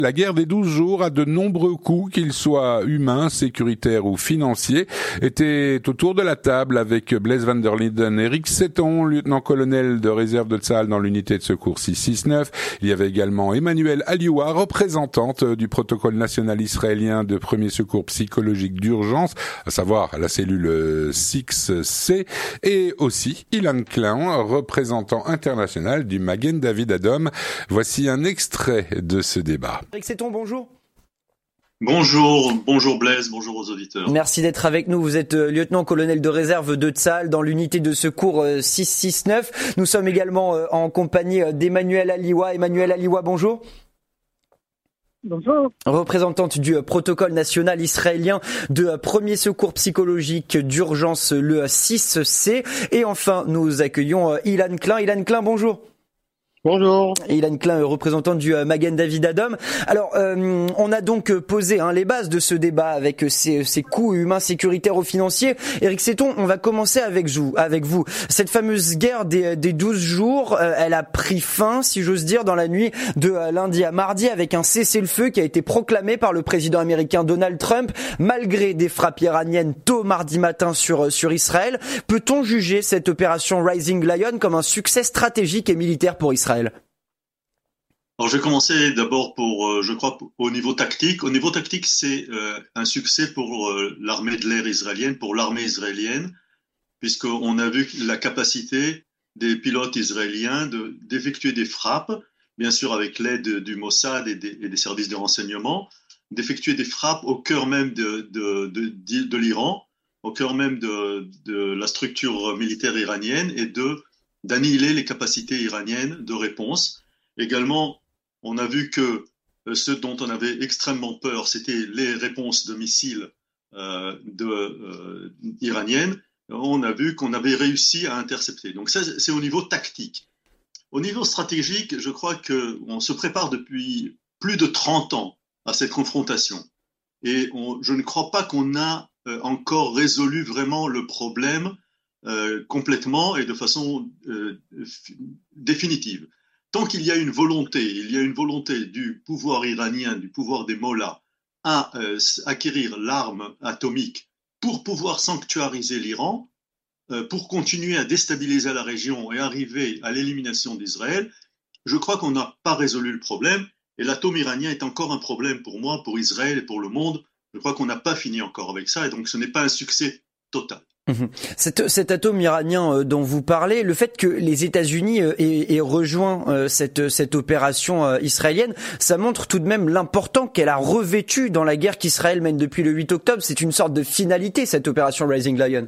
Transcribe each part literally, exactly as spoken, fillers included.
La guerre des douze jours a de nombreux coûts, qu'ils soient humains, sécuritaires ou financiers, étaient autour de la table avec Blaise van der Linden, Eric Seton, lieutenant-colonel de réserve de Tsahal dans l'unité de secours six cent soixante-neuf. Il y avait également Emmanuel Alioua, représentante du protocole national israélien de premier secours psychologique d'urgence, à savoir la cellule six C, et aussi Ilan Klein, représentant international du Magen David Adom. Voici un extrait de ce débat. Eric Seton, bonjour. Bonjour, bonjour Blaise, bonjour aux auditeurs. Merci d'être avec nous. Vous êtes lieutenant-colonel de réserve de Tsahal dans l'unité de secours six cent soixante-neuf. Nous sommes également en compagnie d'Emmanuel Alioua. Emmanuel Alioua, bonjour. Bonjour. Représentante du protocole national israélien de premier secours psychologique d'urgence, le six C. Et enfin, nous accueillons Ilan Klein. Ilan Klein, bonjour. Bonjour. Ilan Klein, représentant du Magen David Adom. Alors, euh, on a donc posé hein, les bases de ce débat avec ces, ces coûts humains, sécuritaires ou financiers. Eric Seton, on va commencer avec vous. Avec vous. Cette fameuse guerre des, des douze jours, euh, elle a pris fin, si j'ose dire, dans la nuit de lundi à mardi avec un cessez-le-feu qui a été proclamé par le président américain Donald Trump, malgré des frappes iraniennes tôt mardi matin sur, sur Israël. Peut-on juger cette opération Rising Lion comme un succès stratégique et militaire pour Israël ? Alors, je vais commencer d'abord pour, euh, je crois, au niveau tactique. Au niveau tactique, c'est euh, un succès pour euh, l'armée de l'air israélienne, pour l'armée israélienne, puisqu'on a vu la capacité des pilotes israéliens de, d'effectuer des frappes, bien sûr avec l'aide du Mossad et des, et des services de renseignement, d'effectuer des frappes au cœur même de, de, de, de, de l'Iran, au cœur même de, de la structure militaire iranienne et de d'annihiler les capacités iraniennes de réponse. Également, on a vu que euh, ce dont on avait extrêmement peur, c'était les réponses de missiles euh, de, euh, iraniennes. On a vu qu'on avait réussi à intercepter. Donc ça, c'est au niveau tactique. Au niveau stratégique, je crois qu'on se prépare depuis plus de trente ans à cette confrontation. Et on, je ne crois pas qu'on a euh, encore résolu vraiment le problème Euh, complètement et de façon euh, f- définitive. Tant qu'il y a une volonté, il y a une volonté du pouvoir iranien, du pouvoir des mollahs, à euh, acquérir l'arme atomique pour pouvoir sanctuariser l'Iran, euh, pour continuer à déstabiliser la région et arriver à l'élimination d'Israël, je crois qu'on n'a pas résolu le problème. Et l'atome iranien est encore un problème pour moi, pour Israël et pour le monde. Je crois qu'on n'a pas fini encore avec ça, et donc ce n'est pas un succès total. Cet, cet atome iranien dont vous parlez, le fait que les États-Unis aient, aient rejoint cette, cette opération israélienne, ça montre tout de même l'important qu'elle a revêtu dans la guerre qu'Israël mène depuis le huit octobre. C'est une sorte de finalité, cette opération Rising Lion.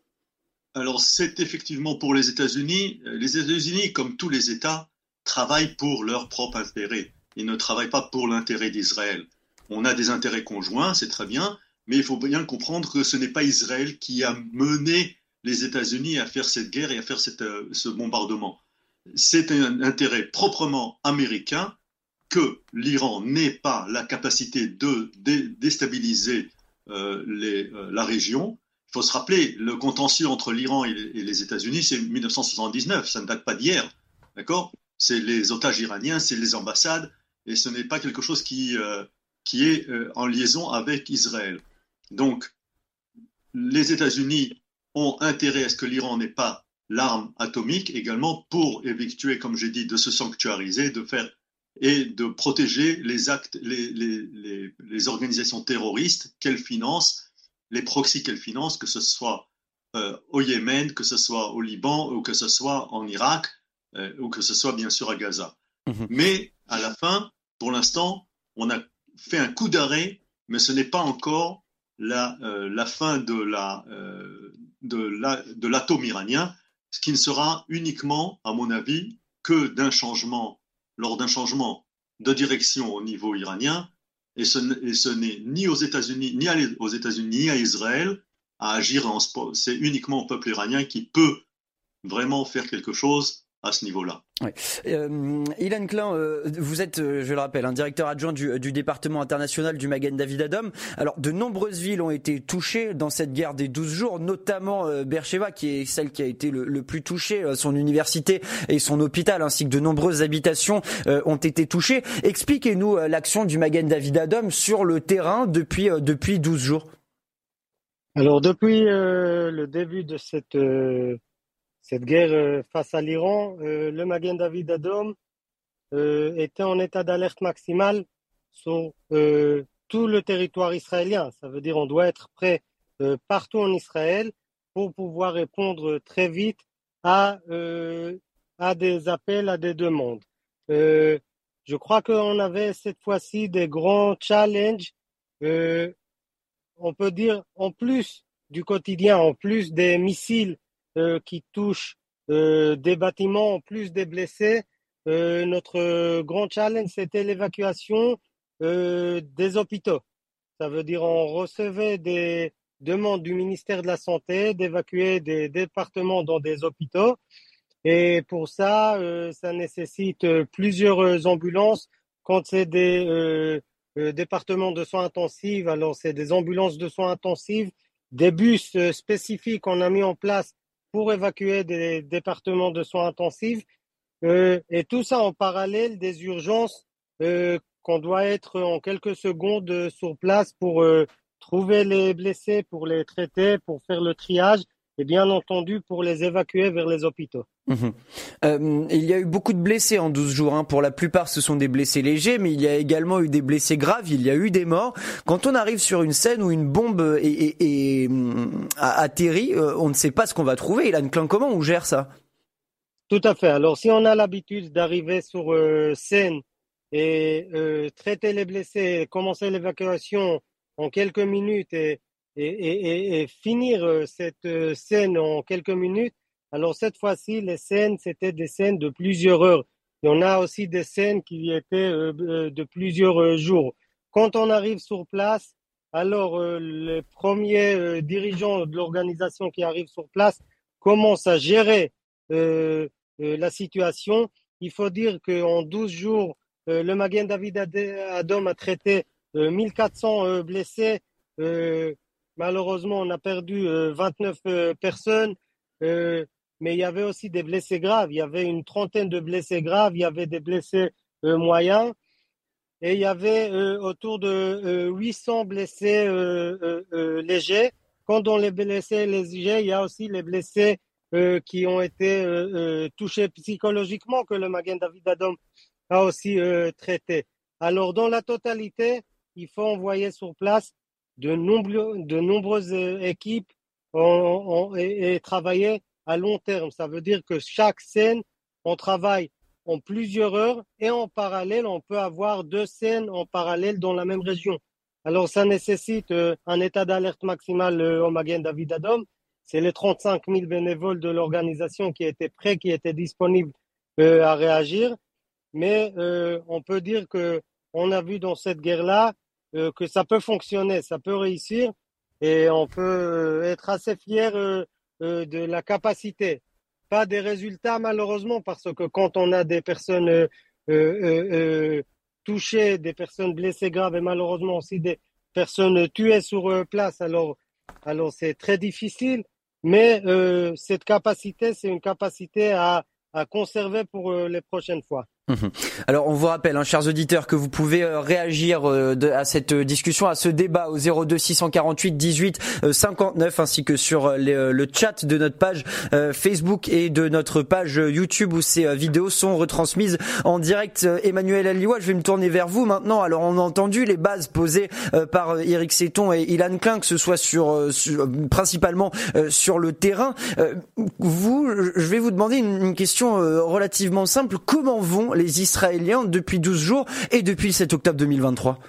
Alors, c'est effectivement pour les États-Unis. Les États-Unis, comme tous les États, travaillent pour leur propre intérêt. Ils ne travaillent pas pour l'intérêt d'Israël. On a des intérêts conjoints, c'est très bien. Mais il faut bien comprendre que ce n'est pas Israël qui a mené les États-Unis à faire cette guerre et à faire cette, euh, ce bombardement. C'est un intérêt proprement américain que l'Iran n'ait pas la capacité de dé- déstabiliser euh, les, euh, la région. Il faut se rappeler, le contentieux entre l'Iran et, et les États-Unis, c'est dix-neuf cent soixante-dix-neuf, ça ne date pas d'hier, d'accord ? C'est les otages iraniens, c'est les ambassades, et ce n'est pas quelque chose qui, euh, qui est euh, en liaison avec Israël. Donc, les États-Unis ont intérêt à ce que l'Iran n'ait pas l'arme atomique également pour effectuer, comme j'ai dit, de se sanctuariser, de faire et de protéger les actes, les, les, les, les organisations terroristes qu'elles financent, les proxys qu'elles financent, que ce soit euh, au Yémen, que ce soit au Liban ou que ce soit en Irak euh, ou que ce soit bien sûr à Gaza. Mmh. Mais à la fin, pour l'instant, on a fait un coup d'arrêt, mais ce n'est pas encore La, euh, la fin de, la, euh, de, la, de l'atome iranien, ce qui ne sera uniquement, à mon avis, que d'un changement, lors d'un changement de direction au niveau iranien, et ce, et ce n'est ni aux États-Unis, ni à, aux États-Unis, ni à Israël à agir en sport. C'est uniquement au peuple iranien qui peut vraiment faire quelque chose à ce niveau-là. Ouais. Euh, Ilan Klein, euh, vous êtes, euh, je le rappelle, un directeur adjoint du, du département international du Magen David Adom. Alors, de nombreuses villes ont été touchées dans cette guerre des douze jours, notamment euh, Beersheba, qui est celle qui a été le, le plus touchée. Euh, son université et son hôpital, ainsi que de nombreuses habitations, euh, ont été touchées. Expliquez-nous euh, l'action du Magen David Adom sur le terrain depuis euh, depuis douze jours. Alors, depuis euh, le début de cette euh... Cette guerre euh, face à l'Iran, euh, le Magen David Adom euh, était en état d'alerte maximale sur euh, tout le territoire israélien. Ça veut dire on doit être prêt euh, partout en Israël pour pouvoir répondre très vite à, euh, à des appels, à des demandes. Euh, je crois qu'on avait cette fois-ci des grands challenges, euh, on peut dire en plus du quotidien, en plus des missiles Euh, qui touche euh, des bâtiments en plus des blessés. Euh, notre grand challenge, c'était l'évacuation euh, des hôpitaux. Ça veut dire on recevait des demandes du ministère de la Santé d'évacuer des départements dans des hôpitaux. Et pour ça, euh, ça nécessite plusieurs ambulances. Quand c'est des euh, euh, départements de soins intensifs, alors c'est des ambulances de soins intensifs, des bus euh, spécifiques qu'on a mis en place pour évacuer des départements de soins intensifs, euh, et tout ça en parallèle des urgences euh, qu'on doit être en quelques secondes sur place pour euh, trouver les blessés, pour les traiter, pour faire le triage et bien entendu pour les évacuer vers les hôpitaux. Mmh. Euh, il y a eu beaucoup de blessés en douze jours. Hein. Pour la plupart, ce sont des blessés légers, mais il y a également eu des blessés graves. Il y a eu des morts. Quand on arrive sur une scène où une bombe est, est, est, a atterri, euh, on ne sait pas ce qu'on va trouver. Ilan Klein, comment on gère ça? Tout à fait. Alors, si on a l'habitude d'arriver sur euh, scène et euh, traiter les blessés, commencer l'évacuation en quelques minutes et, et, et, et finir cette scène en quelques minutes, alors cette fois-ci, les scènes, c'était des scènes de plusieurs heures. Il y en a aussi des scènes qui étaient euh, de plusieurs euh, jours. Quand on arrive sur place, alors euh, les premiers euh, dirigeants de l'organisation qui arrivent sur place commencent à gérer euh, euh, la situation. Il faut dire qu'en douze jours, euh, le Magen David Adom a traité euh, mille quatre cents euh, blessés. Euh, malheureusement, on a perdu euh, vingt-neuf euh, personnes. Euh, Mais il y avait aussi des blessés graves. Il y avait une trentaine de blessés graves. Il y avait des blessés euh, moyens. Et il y avait euh, autour de euh, huit cents blessés euh, euh, euh, légers. Quand on les blessés légers, il y a aussi les blessés euh, qui ont été euh, euh, touchés psychologiquement que le Magen David Adom a aussi euh, traité. Alors, dans la totalité, il faut envoyer sur place de, nombreux, de nombreuses euh, équipes en, en, et, et travailler à long terme. Ça veut dire que chaque scène, on travaille en plusieurs heures et en parallèle, on peut avoir deux scènes en parallèle dans la même région. Alors, ça nécessite euh, un état d'alerte maximal euh, au Magen David Adom. C'est les trente-cinq mille bénévoles de l'organisation qui étaient prêts, qui étaient disponibles euh, à réagir. Mais euh, on peut dire que on a vu dans cette guerre-là euh, que ça peut fonctionner, ça peut réussir et on peut euh, être assez fier euh, Euh, de la capacité, pas des résultats malheureusement, parce que quand on a des personnes euh, euh, euh, touchées, des personnes blessées graves et malheureusement aussi des personnes tuées sur euh, place, alors, alors c'est très difficile, mais euh, cette capacité, c'est une capacité à, à conserver pour euh, les prochaines fois. Mmh. Alors on vous rappelle, hein, chers auditeurs, que vous pouvez euh, réagir euh, de, à cette euh, discussion, à ce débat au zéro deux six cent quarante-huit dix-huit cinquante-neuf, ainsi que sur euh, les, euh, le chat de notre page euh, Facebook et de notre page YouTube où ces euh, vidéos sont retransmises en direct. Euh, Emmanuel Aliwa, je vais me tourner vers vous maintenant. Alors on a entendu les bases posées euh, par euh, Eric Seeton et Ilan Klein, que ce soit sur, euh, sur principalement euh, sur le terrain. Euh, vous, je vais vous demander une, une question euh, relativement simple. Comment vont les Israéliens depuis douze jours et depuis le sept octobre deux mille vingt-trois?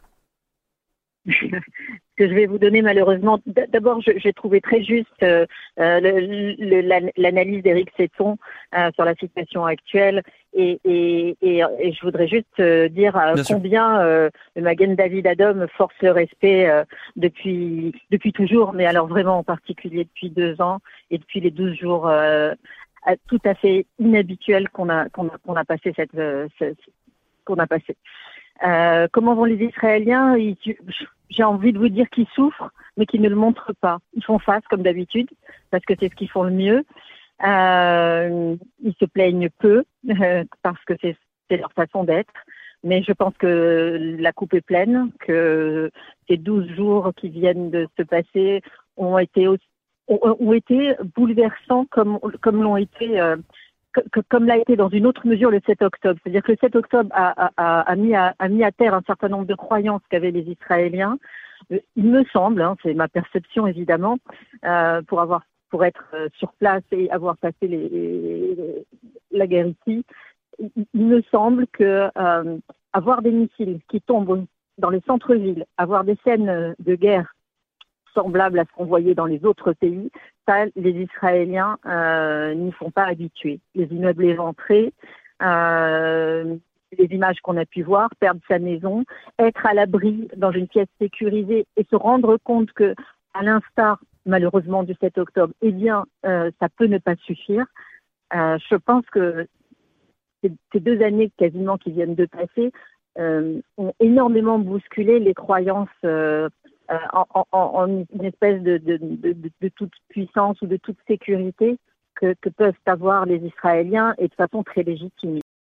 Ce que je vais vous donner malheureusement, d'abord je, j'ai trouvé très juste euh, le, le, l'analyse d'Eric Seeton euh, sur la situation actuelle et, et, et, et je voudrais juste euh, dire euh, combien euh, le Magen David Adom force le respect euh, depuis, depuis toujours, mais alors vraiment en particulier depuis deux ans et depuis les douze jours euh, euh, tout à fait inhabituel qu'on a qu'on a qu'on a passé cette euh, ce, qu'on a passé. Euh, comment vont les Israéliens? Ils, J'ai envie de vous dire qu'ils souffrent, mais qu'ils ne le montrent pas. Ils font face comme d'habitude, parce que c'est ce qu'ils font le mieux. Euh, ils se plaignent peu, euh, parce que c'est, c'est leur façon d'être. Mais je pense que la coupe est pleine, que ces douze jours qui viennent de se passer ont été, aussi, ont, ont été bouleversants comme, comme l'ont été, euh, que, comme l'a été dans une autre mesure le sept octobre. C'est-à-dire que le sept octobre a, a, a, mis à, a mis à terre un certain nombre de croyances qu'avaient les Israéliens. Euh, il me semble, hein, c'est ma perception évidemment, euh, pour avoir, pour être euh, sur place et avoir passé les, les, la guerre ici, il me semble que euh, avoir des missiles qui tombent dans les centres-villes, avoir des scènes de guerre semblables à ce qu'on voyait dans les autres pays, ça, les Israéliens euh, n'y sont pas habitués. Les immeubles éventrés, euh, les images qu'on a pu voir, perdre sa maison, être à l'abri dans une pièce sécurisée et se rendre compte que, à l'instar malheureusement du sept octobre, eh bien, euh, ça peut ne pas suffire. Euh, je pense que ces deux années quasiment qui viennent de passer euh, ont énormément bousculé les croyances euh, en, en, en une espèce de, de, de, de, de toute puissance ou de toute sécurité que, que peuvent avoir les Israéliens et de façon très légitime.